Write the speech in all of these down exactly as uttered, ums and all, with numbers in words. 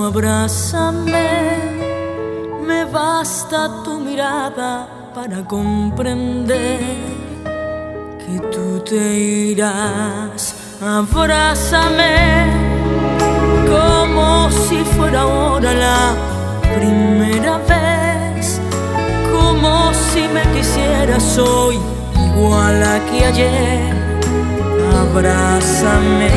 abrázame, me basta tu mirada para comprender que tú te irás. Abrázame como si fuera ahora la primera vez, como si me quisieras hoy igual a que ayer. Abrázame.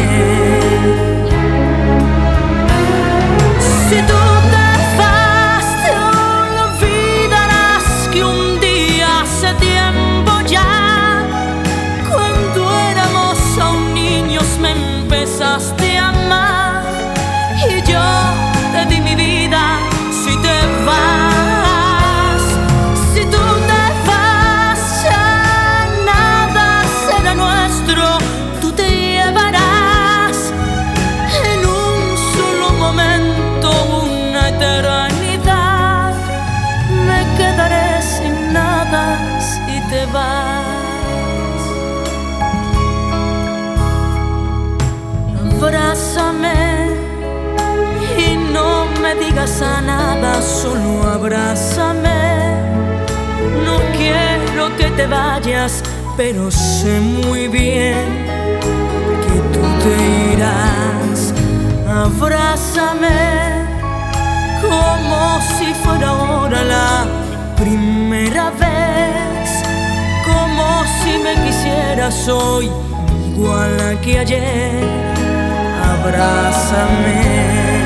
Si tú te vas, te olvidarás que un día hace tiempo ya, cuando éramos aún niños, me empezaste a amar y yo te di mi vida. Si te vas, si tú te vas, ya nada será nuestro. Tú te llevarás en un solo momento una eternidad. Me quedaré sin nada si te vas. Abrázame y no me digas a nada, solo abrázame. No quiero que te vayas, pero sé muy bien que tú te irás. Abrázame como si fuera ahora la primera vez, como si me quisieras hoy igual a que ayer. Abrázame.